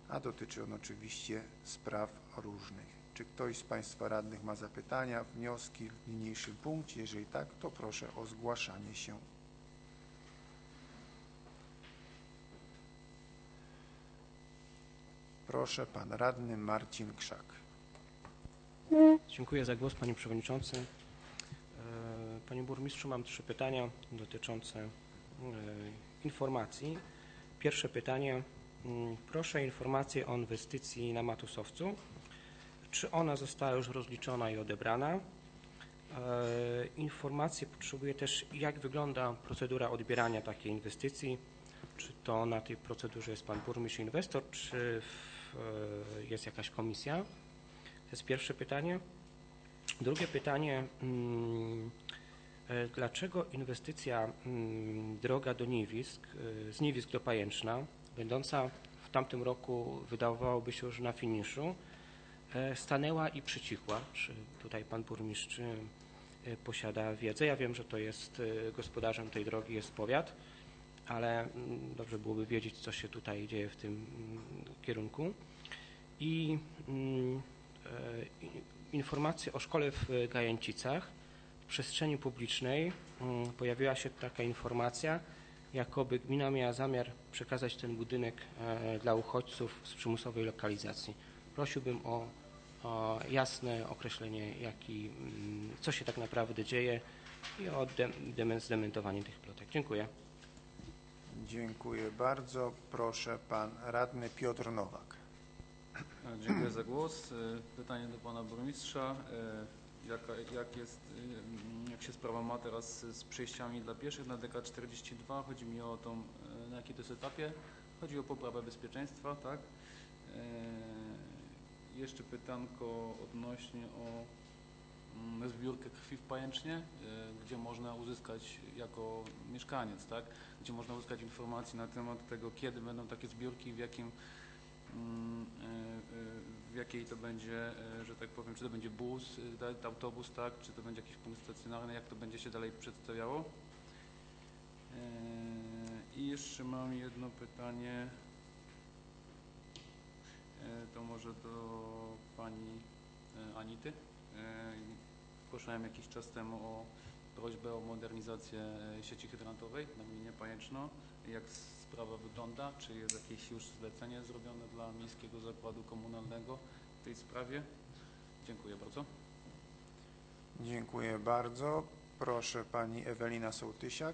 a dotyczy on oczywiście spraw różnych. Czy ktoś z Państwa radnych ma zapytania, wnioski w niniejszym punkcie? Jeżeli tak, to proszę o zgłaszanie się. Proszę, pan radny Marcin Krzak. Dziękuję za głos, panie przewodniczący. Panie burmistrzu, mam 3 pytania dotyczące informacji. Pierwsze pytanie. Proszę o informację o inwestycji na Matusowcu. Czy ona została już rozliczona i odebrana? Informacje potrzebuję też, jak wygląda procedura odbierania takiej inwestycji. Czy to na tej procedurze jest pan burmistrz inwestor, czy jest jakaś komisja? To jest pierwsze pytanie. Drugie pytanie. Dlaczego inwestycja droga do Niewisk, z Niewisk do Pajęczna, będąca w tamtym roku wydawałoby się już na finiszu, stanęła i przycichła? Czy tutaj pan burmistrz posiada wiedzę? Ja wiem, że to jest gospodarzem tej drogi jest powiat, ale dobrze byłoby wiedzieć, co się tutaj dzieje w tym kierunku. I informacje o szkole w Gajęcicach. W przestrzeni publicznej pojawiła się taka informacja, jakoby gmina miała zamiar przekazać ten budynek dla uchodźców z przymusowej lokalizacji. Prosiłbym o jasne określenie, co się tak naprawdę dzieje i o zdementowanie tych plotek. Dziękuję. Dziękuję bardzo. Proszę, pan radny Piotr Nowak. Dziękuję za głos. Pytanie do pana burmistrza. Jak się sprawa ma teraz z przejściami dla pieszych na DK42? Chodzi mi o to, na jakim to jest etapie. Chodzi o poprawę bezpieczeństwa, tak? Jeszcze pytanko odnośnie o zbiórkę krwi w Pajęcznie, gdzie można uzyskać jako mieszkaniec, tak? Gdzie można uzyskać informacje na temat tego, kiedy będą takie zbiórki, w jakiej to będzie, że tak powiem, czy to będzie bus, autobus, tak, czy to będzie jakiś punkt stacjonarny, jak to będzie się dalej przedstawiało. I jeszcze mam jedno pytanie, to może do pani Anity. Zgłaszałem jakiś czas temu o prośbę o modernizację sieci hydrantowej na gminie Pajęczno. Jak sprawa wygląda? Czy jest jakieś już zlecenie zrobione dla Miejskiego Zakładu Komunalnego w tej sprawie? Dziękuję bardzo. Dziękuję bardzo. Proszę, pani Ewelina Sołtysiak.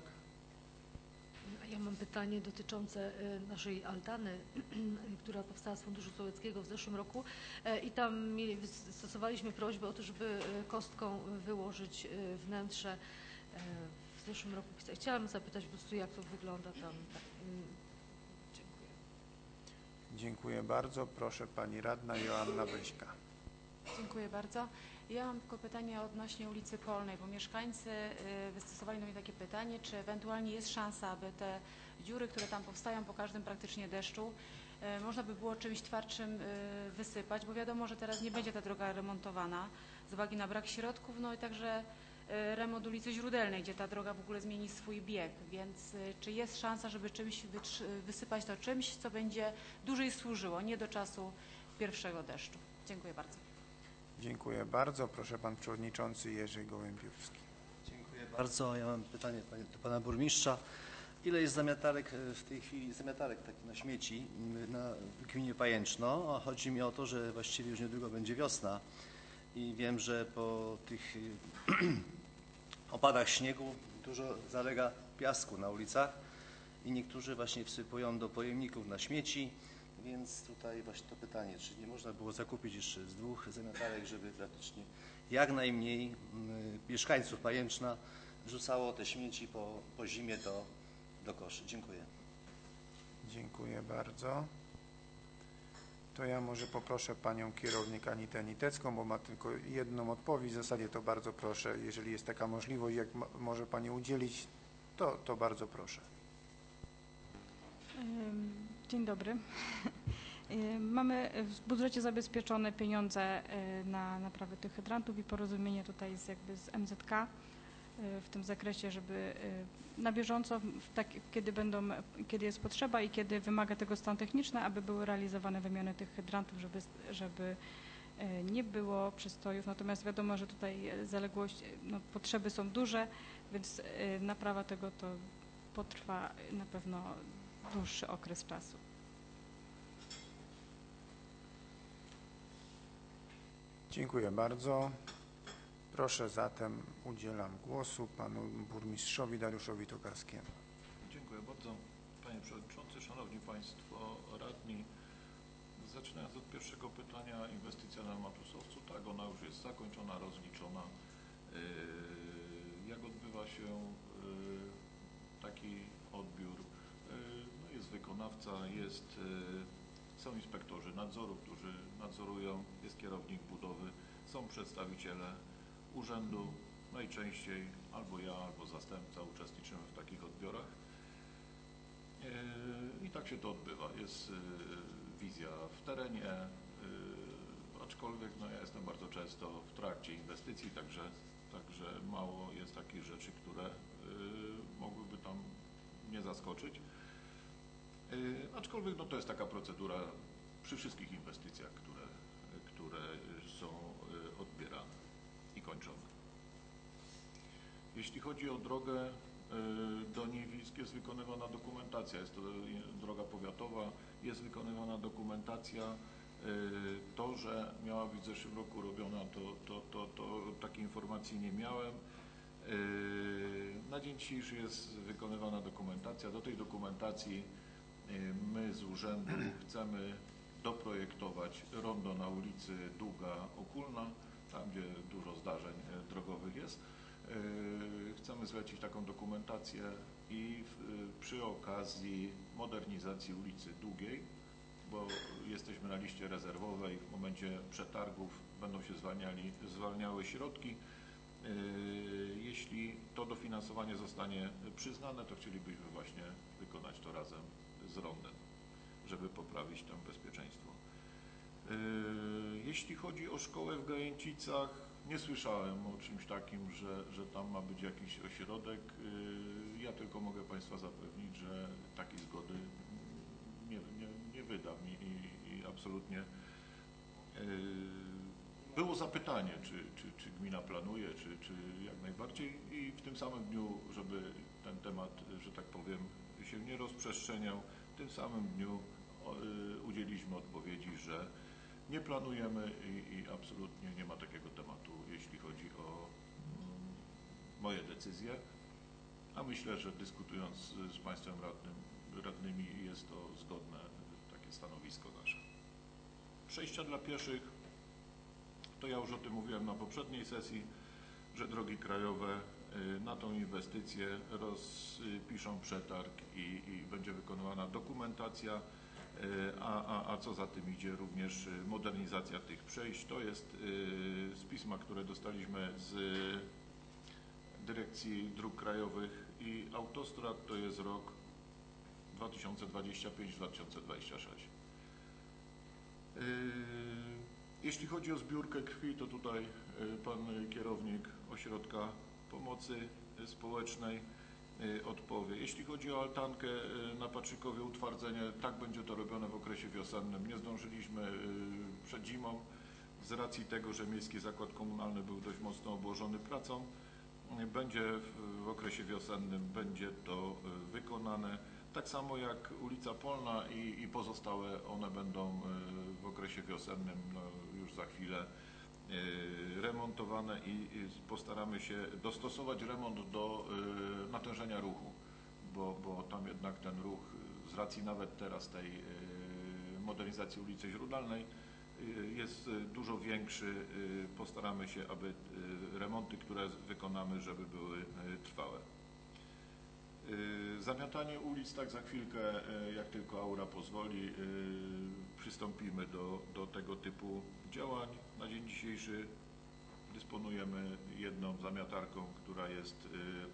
Ja mam pytanie dotyczące naszej altany, która powstała z Funduszu Sołeckiego w zeszłym roku i tam stosowaliśmy prośbę o to, żeby kostką wyłożyć wnętrze. W zeszłym roku chciałam zapytać po prostu, jak to wygląda tam. Dziękuję. Dziękuję bardzo. Proszę, pani radna Joanna Wyśka. Dziękuję bardzo. Ja mam tylko pytanie odnośnie ulicy Polnej, bo mieszkańcy wystosowali do mnie takie pytanie, czy ewentualnie jest szansa, aby te dziury, które tam powstają po każdym praktycznie deszczu, można by było czymś twardszym wysypać, bo wiadomo, że teraz nie będzie ta droga remontowana z uwagi na brak środków, no i także remont ulicy Źródelnej, gdzie ta droga w ogóle zmieni swój bieg, więc czy jest szansa, żeby czymś wysypać to czymś, co będzie dłużej służyło, nie do czasu pierwszego deszczu. Dziękuję bardzo. Dziękuję bardzo. Proszę, pan przewodniczący Jerzy Gołębiowski. Dziękuję bardzo. Ja mam pytanie do pana burmistrza. Ile jest zamiatarek w tej chwili, taki na śmieci w gminie Pajęczno? Chodzi mi o to, że właściwie już niedługo będzie wiosna i wiem, że po tych opadach śniegu dużo zalega piasku na ulicach i niektórzy właśnie wsypują do pojemników na śmieci. Więc tutaj właśnie to pytanie, czy nie można było zakupić jeszcze z 2 zamiatarek, żeby praktycznie jak najmniej mieszkańców Pajęczna wrzucało te śmieci po zimie do koszy. Dziękuję. Dziękuję bardzo. To ja może poproszę panią kierownik Anitę Nitecką, bo ma tylko jedną odpowiedź. W zasadzie to bardzo proszę, jeżeli jest taka możliwość, jak może pani udzielić, to bardzo proszę. Dzień dobry. Mamy w budżecie zabezpieczone pieniądze na naprawę tych hydrantów i porozumienie tutaj jest jakby z MZK. w tym zakresie, żeby na bieżąco, kiedy jest potrzeba i kiedy wymaga tego stan techniczny, aby były realizowane wymiany tych hydrantów, żeby nie było przystojów. Natomiast wiadomo, że tutaj potrzeby są duże, więc naprawa tego to potrwa na pewno dłuższy okres czasu. Dziękuję bardzo. Proszę zatem, udzielam głosu panu burmistrzowi Dariuszowi Tokarskiemu. Dziękuję bardzo. Panie Przewodniczący, Szanowni Państwo Radni. Zaczynając od pierwszego pytania, inwestycja na Matusowcu, tak, ona już jest zakończona, rozliczona. Jak odbywa się taki odbiór? No jest wykonawca, są inspektorzy nadzoru, którzy nadzorują, jest kierownik budowy, są przedstawiciele urzędu, najczęściej albo ja, albo zastępca uczestniczymy w takich odbiorach. I tak się to odbywa. Jest wizja w terenie, aczkolwiek no, ja jestem bardzo często w trakcie inwestycji, także mało jest takich rzeczy, które mogłyby tam mnie zaskoczyć. Aczkolwiek no, to jest taka procedura przy wszystkich inwestycjach, które są odbierane i kończone. Jeśli chodzi o drogę do Niewisk, jest wykonywana dokumentacja, jest to droga powiatowa, jest wykonywana dokumentacja. To, że miała być w zeszłym roku robiona, to takiej informacji nie miałem. Na dzień dzisiejszy jest wykonywana dokumentacja. Do tej dokumentacji my z urzędu chcemy doprojektować rondo na ulicy Długa Okulna, tam gdzie dużo zdarzeń drogowych jest. Chcemy zlecić taką dokumentację i przy okazji modernizacji ulicy Długiej, bo jesteśmy na liście rezerwowej, w momencie przetargów będą się zwalniały środki. Jeśli to dofinansowanie zostanie przyznane, to chcielibyśmy właśnie wykonać to razem z rondem, żeby poprawić tam bezpieczeństwo. Jeśli chodzi o szkołę w Gajęcicach, nie słyszałem o czymś takim, że tam ma być jakiś ośrodek. Ja tylko mogę Państwa zapewnić, że takiej zgody nie wydam i absolutnie było zapytanie, czy gmina planuje, czy jak najbardziej i w tym samym dniu, żeby ten temat, że tak powiem, się nie rozprzestrzeniał, w tym samym dniu udzieliliśmy odpowiedzi, że nie planujemy i absolutnie nie ma takiego tematu, jeśli chodzi o moje decyzje, a myślę, że dyskutując z Państwem radnymi jest to zgodne takie stanowisko nasze. Przejścia dla pieszych, to ja już o tym mówiłem na poprzedniej sesji, że drogi krajowe na tą inwestycję rozpiszą przetarg i będzie wykonywana dokumentacja, a co za tym idzie również modernizacja tych przejść. To jest z pisma, które dostaliśmy z Dyrekcji Dróg Krajowych i Autostrad, to jest rok 2025-2026. Jeśli chodzi o zbiórkę krwi, to tutaj pan kierownik Ośrodka Pomocy Społecznej odpowie. Jeśli chodzi o altankę na Patrzykowie, utwardzenie, tak będzie to robione w okresie wiosennym. Nie zdążyliśmy przed zimą z racji tego, że Miejski Zakład Komunalny był dość mocno obłożony pracą. Będzie w okresie wiosennym będzie to wykonane. Tak samo jak ulica Polna i pozostałe, one będą w okresie wiosennym no już za chwilę remontowane i postaramy się dostosować remont do natężenia ruchu, bo tam jednak ten ruch z racji nawet teraz tej modernizacji ulicy Źródalnej jest dużo większy. Postaramy się, aby remonty, które wykonamy, żeby były trwałe. Zamiatanie ulic, tak za chwilkę, jak tylko aura pozwoli, przystąpimy do tego typu działań. Na dzień dzisiejszy dysponujemy jedną zamiatarką, która jest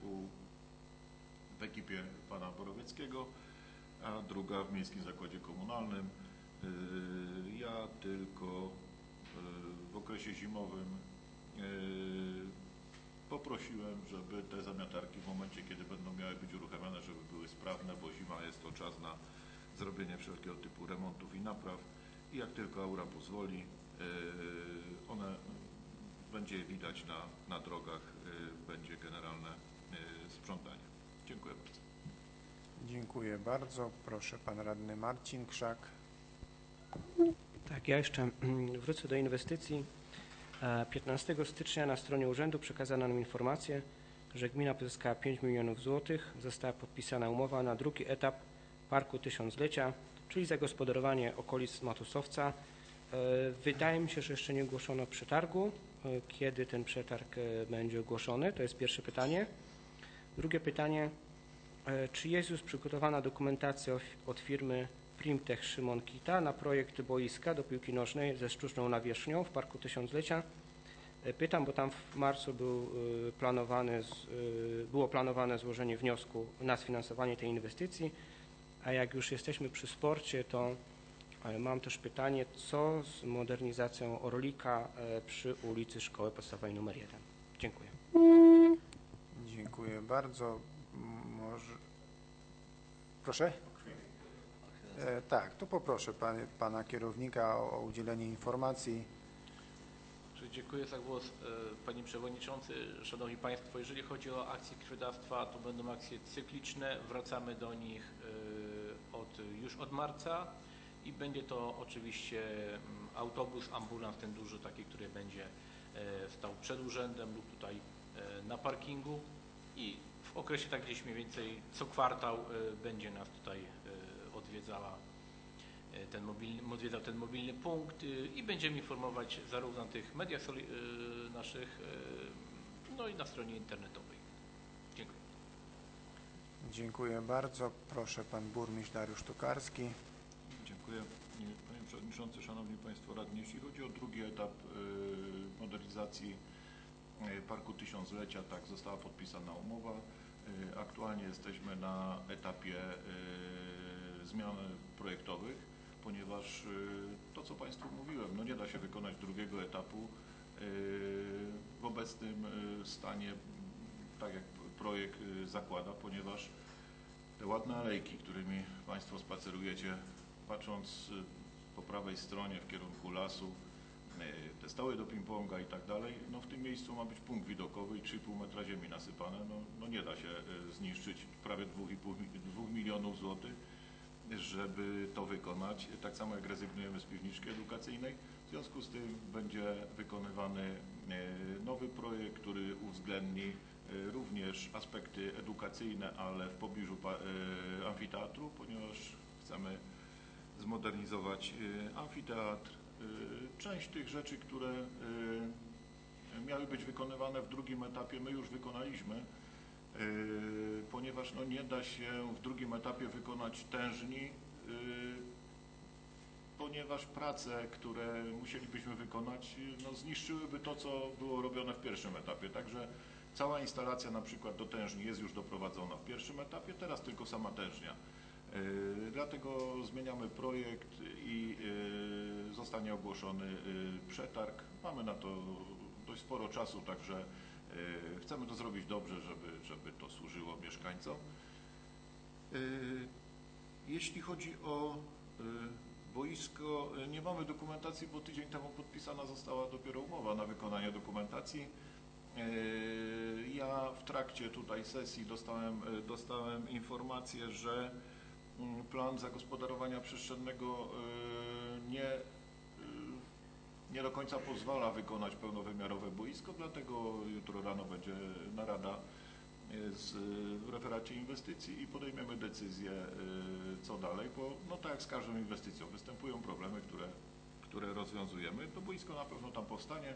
w ekipie pana Borowieckiego, a druga w Miejskim Zakładzie Komunalnym. Ja tylko w okresie zimowym poprosiłem, żeby te zamiatarki w momencie, kiedy będą miały być uruchamiane, żeby były sprawne, bo zima jest to czas na zrobienie wszelkiego typu remontów i napraw i jak tylko aura pozwoli, one będzie je widać na drogach, będzie generalne sprzątanie. Dziękuję bardzo. Dziękuję bardzo. Proszę pan radny Marcin Krzak. Tak, ja jeszcze wrócę do inwestycji. 15 stycznia na stronie urzędu przekazano nam informację, że gmina pozyskała 5 milionów złotych. Została podpisana umowa na drugi etap Parku Tysiąclecia, czyli zagospodarowanie okolic Matusowca. Wydaje mi się, że jeszcze nie ogłoszono przetargu. Kiedy ten przetarg będzie ogłoszony? To jest pierwsze pytanie. Drugie pytanie. Czy jest już przygotowana dokumentacja od firmy Primtech Szymon Kita na projekt boiska do piłki nożnej ze sztuczną nawierzchnią w Parku Tysiąclecia? Pytam, bo tam w marcu było planowane złożenie wniosku na sfinansowanie tej inwestycji, a jak już jesteśmy przy sporcie, to mam też pytanie, co z modernizacją Orlika przy ulicy Szkoły Podstawowej nr 1? Dziękuję. Dziękuję bardzo. Może... Proszę? Tak, to poproszę pana kierownika o udzielenie informacji. Dziękuję za głos, Panie Przewodniczący. Szanowni Państwo, jeżeli chodzi o akcje krwiodawstwa, to będą akcje cykliczne. Wracamy do nich już od marca i będzie to oczywiście autobus, ambulans, ten duży taki, który będzie stał przed urzędem lub tutaj na parkingu i w okresie tak gdzieś mniej więcej co kwartał będzie nas tutaj odwiedzał ten mobilny punkt i będziemy informować zarówno na tych mediach naszych, no i na stronie internetowej. Dziękuję. Dziękuję bardzo. Proszę pan burmistrz Dariusz Tokarski. Dziękuję. Panie Przewodniczący, Szanowni Państwo Radni, jeśli chodzi o drugi etap modernizacji Parku Tysiąclecia, tak, została podpisana umowa. Aktualnie jesteśmy na etapie zmian projektowych, ponieważ to, co Państwu mówiłem, no nie da się wykonać drugiego etapu w obecnym stanie, tak jak projekt zakłada, ponieważ te ładne alejki, którymi Państwo spacerujecie, patrząc po prawej stronie w kierunku lasu, te stoły do ping-ponga i tak dalej, no w tym miejscu ma być punkt widokowy i 3,5 metra ziemi nasypane, no nie da się zniszczyć prawie 2,5 milionów złotych, żeby to wykonać, tak samo jak rezygnujemy z piwniczki edukacyjnej. W związku z tym będzie wykonywany nowy projekt, który uwzględni również aspekty edukacyjne, ale w pobliżu amfiteatru, ponieważ chcemy zmodernizować amfiteatr. Część tych rzeczy, które miały być wykonywane w drugim etapie, my już wykonaliśmy, ponieważ no, nie da się w drugim etapie wykonać tężni, ponieważ prace, które musielibyśmy wykonać, no, zniszczyłyby to, co było robione w pierwszym etapie. Także cała instalacja na przykład do tężni jest już doprowadzona w pierwszym etapie, teraz tylko sama tężnia. Dlatego zmieniamy projekt i zostanie ogłoszony przetarg. Mamy na to dość sporo czasu, także chcemy to zrobić dobrze, żeby to służyło mieszkańcom. Jeśli chodzi o boisko, nie mamy dokumentacji, bo tydzień temu podpisana została dopiero umowa na wykonanie dokumentacji. Ja w trakcie tutaj sesji dostałem informację, że plan zagospodarowania przestrzennego nie do końca pozwala wykonać pełnowymiarowe boisko, dlatego jutro rano będzie narada w referacie inwestycji i podejmiemy decyzję, co dalej, bo no tak jak z każdą inwestycją występują problemy, które rozwiązujemy. To boisko na pewno tam powstanie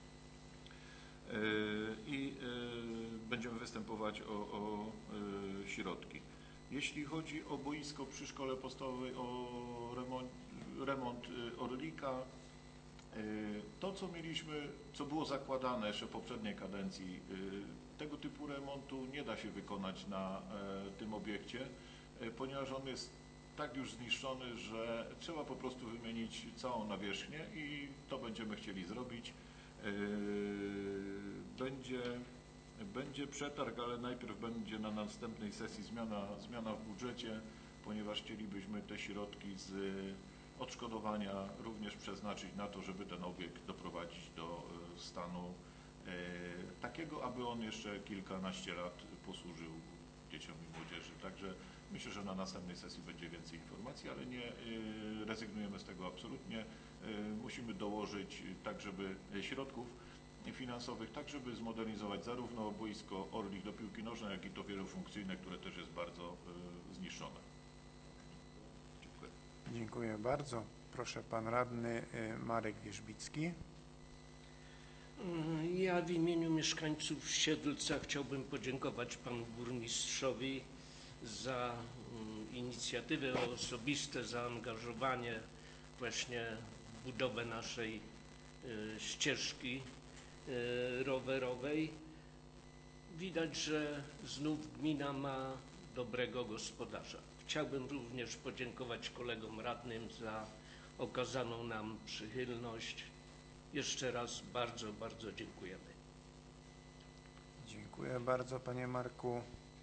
i będziemy występować o środki. Jeśli chodzi o boisko przy szkole podstawowej, o remont Orlika, to co było zakładane jeszcze w poprzedniej kadencji, tego typu remontu nie da się wykonać na tym obiekcie, ponieważ on jest tak już zniszczony, że trzeba po prostu wymienić całą nawierzchnię i to będziemy chcieli zrobić. Będzie Będzie przetarg, ale najpierw będzie na następnej sesji zmiana w budżecie, ponieważ chcielibyśmy te środki z odszkodowania również przeznaczyć na to, żeby ten obiekt doprowadzić do stanu takiego, aby on jeszcze kilkanaście lat posłużył dzieciom i młodzieży. Także myślę, że na następnej sesji będzie więcej informacji, ale nie rezygnujemy z tego absolutnie. Musimy dołożyć tak, żeby środków finansowych, tak żeby zmodernizować zarówno boisko Orlik do piłki nożnej, jak i to wielofunkcyjne, które też jest bardzo zniszczone. Dziękuję. Dziękuję bardzo. Proszę pan radny Marek Wierzbicki. Ja w imieniu mieszkańców Siedlca chciałbym podziękować panu burmistrzowi za inicjatywę, osobiste zaangażowanie właśnie w budowę naszej ścieżki rowerowej. Widać, że znów gmina ma dobrego gospodarza. Chciałbym również podziękować kolegom radnym za okazaną nam przychylność. Jeszcze raz bardzo, bardzo dziękujemy. Dziękuję bardzo panie Marku.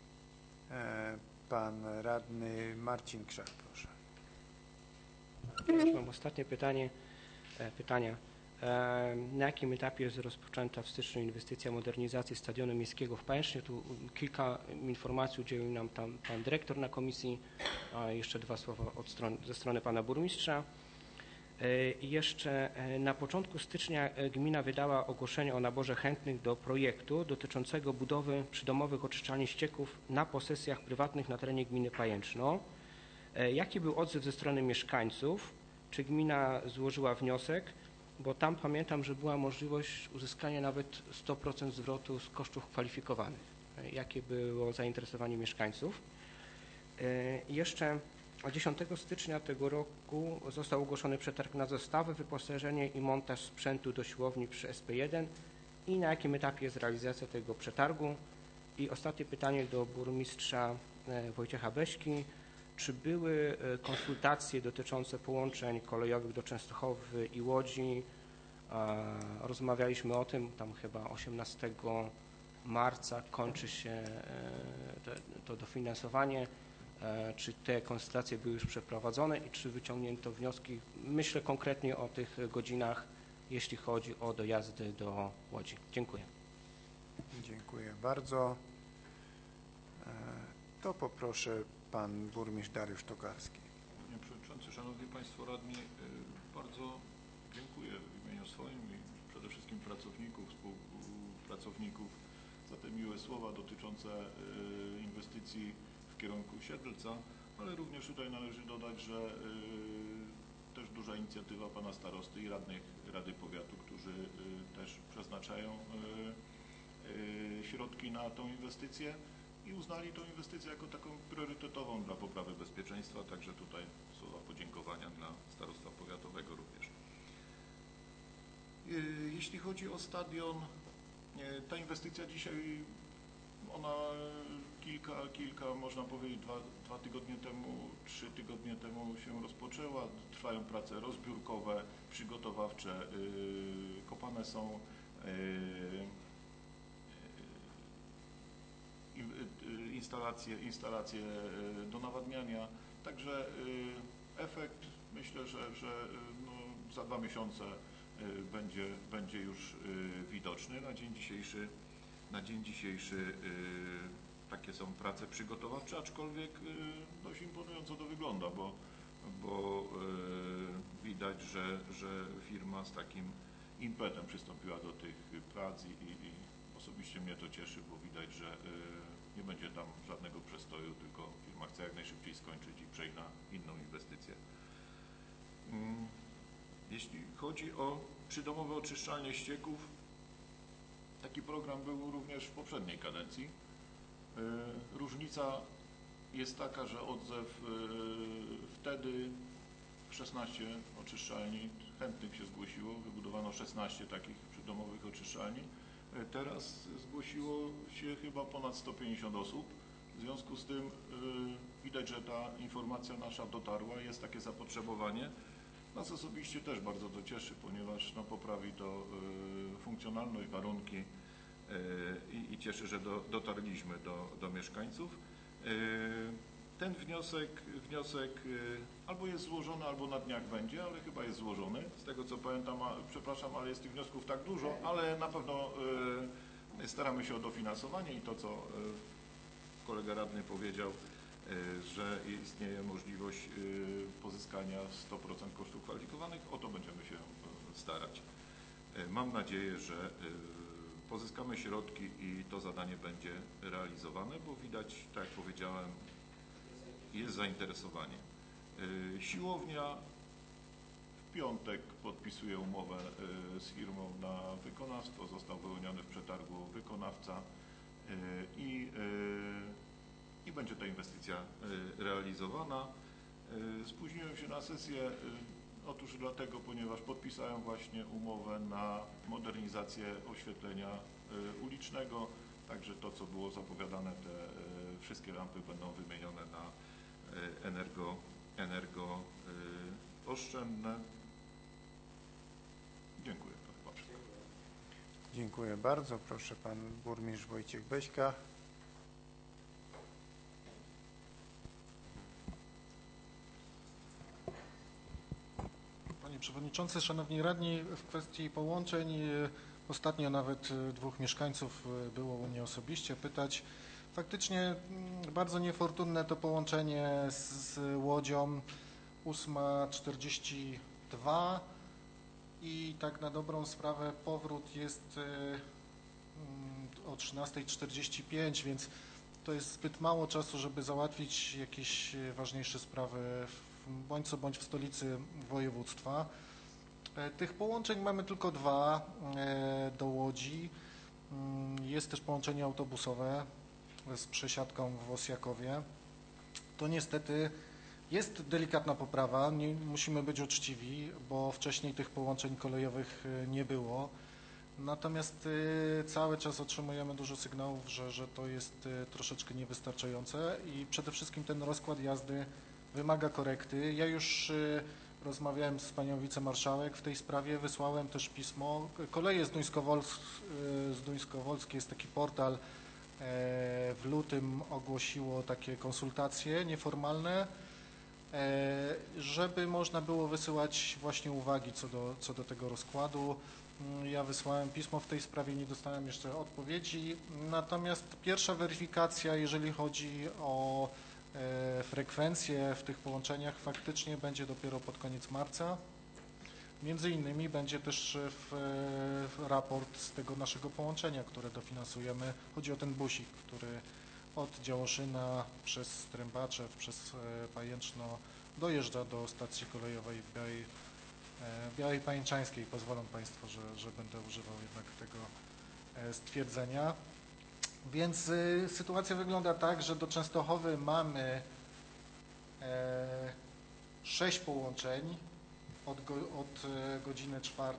Pan radny Marcin Krzak, proszę. Ja już mam ostatnie pytania. Na jakim etapie jest rozpoczęta w styczniu inwestycja modernizacji stadionu miejskiego w Pajęcznie? Tu kilka informacji udzielił nam tam pan dyrektor na komisji, a jeszcze dwa słowa ze strony pana burmistrza. I jeszcze na początku stycznia gmina wydała ogłoszenie o naborze chętnych do projektu dotyczącego budowy przydomowych oczyszczalni ścieków na posesjach prywatnych na terenie gminy Pajęczno. Jaki był odzew ze strony mieszkańców? Czy gmina złożyła wniosek? Bo tam pamiętam, że była możliwość uzyskania nawet 100% zwrotu z kosztów kwalifikowanych. Jakie było zainteresowanie mieszkańców? Jeszcze 10 stycznia tego roku został ogłoszony przetarg na zestawę, wyposażenie i montaż sprzętu do siłowni przy SP1 i na jakim etapie jest realizacja tego przetargu? I ostatnie pytanie do burmistrza Wojciecha Beśki. Czy były konsultacje dotyczące połączeń kolejowych do Częstochowy i Łodzi? Rozmawialiśmy o tym, tam chyba 18 marca kończy się to dofinansowanie. Czy te konsultacje były już przeprowadzone i czy wyciągnięto wnioski? Myślę konkretnie o tych godzinach, jeśli chodzi o dojazdy do Łodzi. Dziękuję. Dziękuję bardzo. To poproszę pan burmistrz Dariusz Tokarski. Panie Przewodniczący, Szanowni Państwo Radni, bardzo dziękuję w imieniu swoim i przede wszystkim współpracowników za te miłe słowa dotyczące inwestycji w kierunku Siedlca, ale również tutaj należy dodać, że też duża inicjatywa pana starosty i radnych Rady Powiatu, którzy też przeznaczają środki na tą inwestycję i uznali tą inwestycję jako taką priorytetową dla poprawy bezpieczeństwa, także tutaj słowa podziękowania dla starostwa powiatowego również. Jeśli chodzi o stadion, ta inwestycja dzisiaj, ona kilka można powiedzieć, dwa tygodnie temu, 3 tygodnie temu się rozpoczęła. Trwają prace rozbiórkowe, przygotowawcze, kopane są instalacje do nawadniania, także efekt myślę, że no, za 2 miesiące będzie już widoczny. Na dzień dzisiejszy takie są prace przygotowawcze, aczkolwiek dość imponująco to wygląda, bo widać, że firma z takim impetem przystąpiła do tych prac i osobiście mnie to cieszy, bo widać, że nie będzie tam żadnego przestoju, tylko firma chce jak najszybciej skończyć i przejść na inną inwestycję. Jeśli chodzi o przydomowe oczyszczalnie ścieków, taki program był również w poprzedniej kadencji. Różnica jest taka, że odzew wtedy 16 oczyszczalni chętnych się zgłosiło, wybudowano 16 takich przydomowych oczyszczalni. Teraz zgłosiło się chyba ponad 150 osób. W związku z tym widać, że ta informacja nasza dotarła, jest takie zapotrzebowanie. Nas osobiście też bardzo to cieszy, ponieważ no, poprawi to funkcjonalność, warunki i cieszę, że dotarliśmy do mieszkańców. Ten wniosek albo jest złożony, albo na dniach będzie, ale chyba jest złożony. Z tego co pamiętam, przepraszam, ale jest tych wniosków tak dużo, ale na pewno staramy się o dofinansowanie i to, co kolega radny powiedział, że istnieje możliwość pozyskania 100% kosztów kwalifikowanych, o to będziemy się starać. Mam nadzieję, że pozyskamy środki i to zadanie będzie realizowane, bo widać, tak jak powiedziałem, jest zainteresowanie. Siłownia w piątek podpisuje umowę z firmą na wykonawstwo, został wyłoniony w przetargu wykonawca i będzie ta inwestycja realizowana. Spóźniłem się na sesję, otóż dlatego, ponieważ podpisałem właśnie umowę na modernizację oświetlenia ulicznego, także to, co było zapowiadane, te wszystkie lampy będą wymienione na energooszczędne. Dziękuję. To chyba wszystko. Dziękuję bardzo. Proszę pan burmistrz Wojciech Beśka. Panie Przewodniczący, Szanowni Radni, w kwestii połączeń ostatnio nawet 2 mieszkańców było u mnie osobiście pytać. Faktycznie bardzo niefortunne to połączenie z Łodzią 8:42 i tak na dobrą sprawę powrót jest o 13:45, więc to jest zbyt mało czasu, żeby załatwić jakieś ważniejsze sprawy bądź co bądź w stolicy województwa. Tych połączeń mamy tylko 2 do Łodzi. Jest też połączenie autobusowe z przesiadką w Osjakowie. To niestety jest delikatna poprawa, musimy być uczciwi, bo wcześniej tych połączeń kolejowych nie było. Natomiast cały czas otrzymujemy dużo sygnałów, że to jest troszeczkę niewystarczające i przede wszystkim ten rozkład jazdy wymaga korekty. Ja już rozmawiałem z panią wicemarszałek w tej sprawie, wysłałem też pismo. Koleje Zduńskowolskie jest taki portal, w lutym ogłosiło takie konsultacje nieformalne, żeby można było wysyłać właśnie uwagi co do tego rozkładu. Ja wysłałem pismo w tej sprawie, nie dostałem jeszcze odpowiedzi. Natomiast pierwsza weryfikacja, jeżeli chodzi o frekwencje w tych połączeniach, faktycznie będzie dopiero pod koniec marca. Między innymi będzie też raport z tego naszego połączenia, które dofinansujemy. Chodzi o ten busik, który od Działoszyna przez Strębaczew, przez Pajęczno dojeżdża do stacji kolejowej w Białej Pajęczańskiej. Pozwolą Państwo, że będę używał jednak tego stwierdzenia. Więc sytuacja wygląda tak, że do Częstochowy mamy 6 połączeń od godziny 4,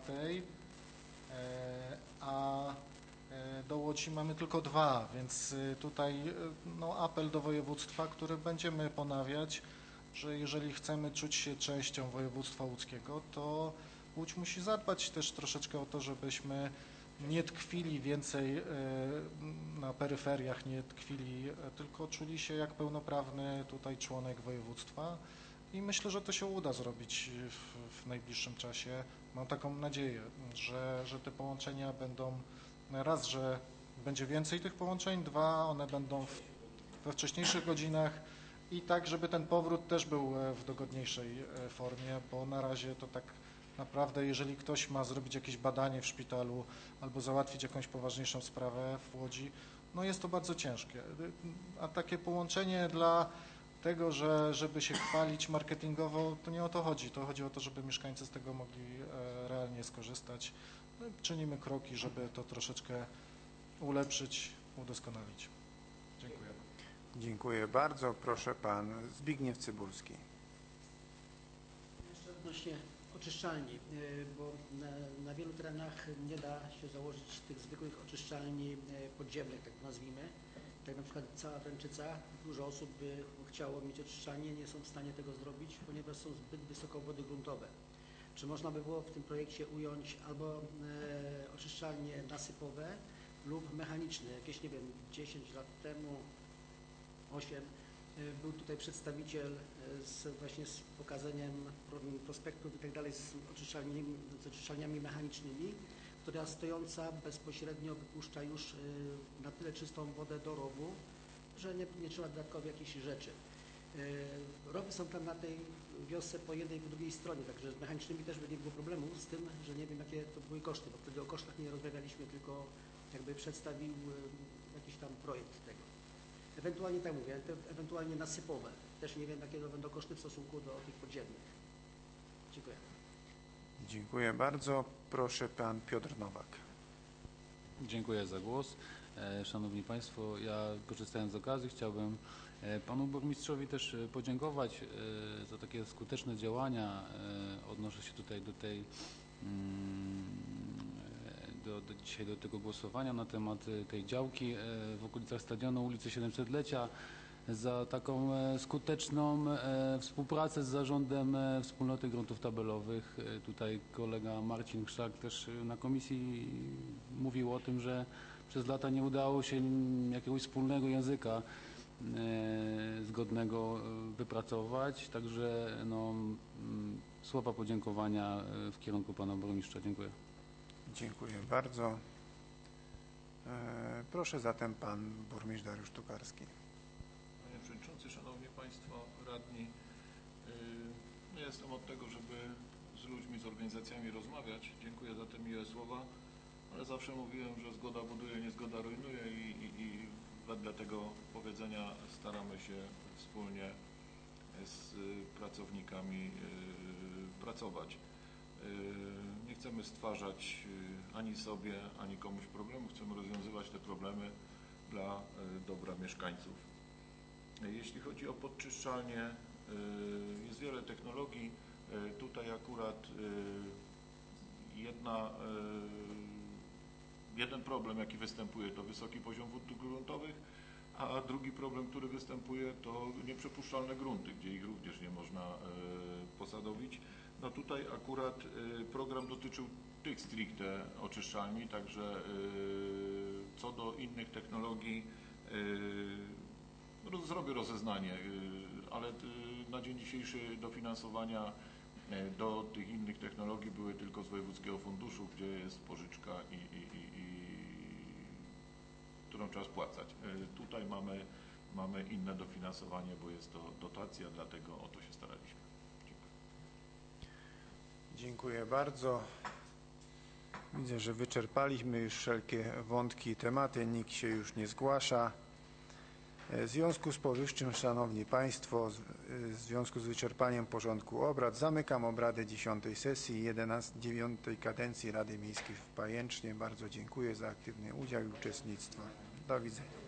a do Łodzi mamy tylko 2, więc tutaj no, apel do województwa, który będziemy ponawiać, że jeżeli chcemy czuć się częścią województwa łódzkiego, to Łódź musi zadbać też troszeczkę o to, żebyśmy nie tkwili więcej na peryferiach, nie tkwili, tylko czuli się jak pełnoprawny tutaj członek województwa i myślę, że to się uda zrobić w najbliższym czasie. Mam taką nadzieję, że te połączenia będą, raz, że będzie więcej tych połączeń, 2, one będą we wcześniejszych godzinach i tak, żeby ten powrót też był w dogodniejszej formie, bo na razie to tak naprawdę, jeżeli ktoś ma zrobić jakieś badanie w szpitalu albo załatwić jakąś poważniejszą sprawę w Łodzi, no jest to bardzo ciężkie. A takie połączenie dla tego, żeby się chwalić marketingowo, to nie o to chodzi. To chodzi o to, żeby mieszkańcy z tego mogli realnie skorzystać. No, czynimy kroki, żeby to troszeczkę ulepszyć, udoskonalić. Dziękuję. Dziękuję bardzo. Proszę pan Zbigniew Cybulski. Jeszcze odnośnie oczyszczalni, bo na wielu terenach nie da się założyć tych zwykłych oczyszczalni podziemnych, tak nazwijmy. Tak na przykład cała Wręczyca, dużo osób by chciało mieć oczyszczalnie, nie są w stanie tego zrobić, ponieważ są zbyt wysoko wody gruntowe. Czy można by było w tym projekcie ująć albo oczyszczalnie nasypowe lub mechaniczny. Jakieś, nie wiem, 10 lat temu, 8, był tutaj przedstawiciel właśnie z pokazaniem prospektów i tak dalej z oczyszczalniami mechanicznymi, która stojąca bezpośrednio wypuszcza już na tyle czystą wodę do rowu, że nie trzeba dodatkowych jakichś rzeczy. Rowy są tam na tej wiosce po jednej i po drugiej stronie, także z mechanicznymi też by nie było problemu z tym, że nie wiem jakie to były koszty, bo wtedy o kosztach nie rozmawialiśmy, tylko jakby przedstawił jakiś tam projekt tego. Ewentualnie, tak mówię, ewentualnie nasypowe. Też nie wiem jakie to będą koszty w stosunku do tych podziemnych. Dziękuję. Dziękuję bardzo. Proszę pan Piotr Nowak. Dziękuję za głos. Szanowni Państwo, ja korzystając z okazji chciałbym panu burmistrzowi też podziękować za takie skuteczne działania. Odnoszę się tutaj do tej dzisiaj do tego głosowania na temat tej działki w okolicach stadionu ulicy 700-lecia, za taką skuteczną współpracę z zarządem Wspólnoty Gruntów Tabelowych. Tutaj kolega Marcin Krzak też na komisji mówił o tym, że przez lata nie udało się jakiegoś wspólnego języka zgodnego wypracować, także no, słowa podziękowania w kierunku pana burmistrza. Dziękuję. Dziękuję bardzo. Proszę zatem pan burmistrz Dariusz Tokarski. Panie Przewodniczący, Szanowni Państwo radni, ja jestem od tego, żeby z ludźmi, z organizacjami rozmawiać. Dziękuję za te miłe słowa, ale zawsze mówiłem, że zgoda buduje, niezgoda rujnuje i wedle tego powiedzenia staramy się wspólnie z pracownikami pracować. Nie chcemy stwarzać ani sobie, ani komuś problemów, chcemy rozwiązywać te problemy dla dobra mieszkańców. Jeśli chodzi o podczyszczalnię, jest wiele technologii. Tutaj akurat jeden problem, jaki występuje, to wysoki poziom wód gruntowych, a drugi problem, który występuje, to nieprzepuszczalne grunty, gdzie ich również nie można posadowić. No tutaj akurat program dotyczył tych stricte oczyszczalni, także co do innych technologii zrobię rozeznanie, ale na dzień dzisiejszy dofinansowania do tych innych technologii były tylko z Wojewódzkiego Funduszu, gdzie jest pożyczka którą trzeba spłacać. Tutaj mamy inne dofinansowanie, bo jest to dotacja, dlatego o to się staraliśmy. Dziękuję bardzo. Widzę, że wyczerpaliśmy już wszelkie wątki i tematy, nikt się już nie zgłasza. W związku z powyższym, Szanowni Państwo, w związku z wyczerpaniem porządku obrad, zamykam obrady 10. sesji 9. kadencji Rady Miejskiej w Pajęcznie. Bardzo dziękuję za aktywny udział i uczestnictwo. Do widzenia.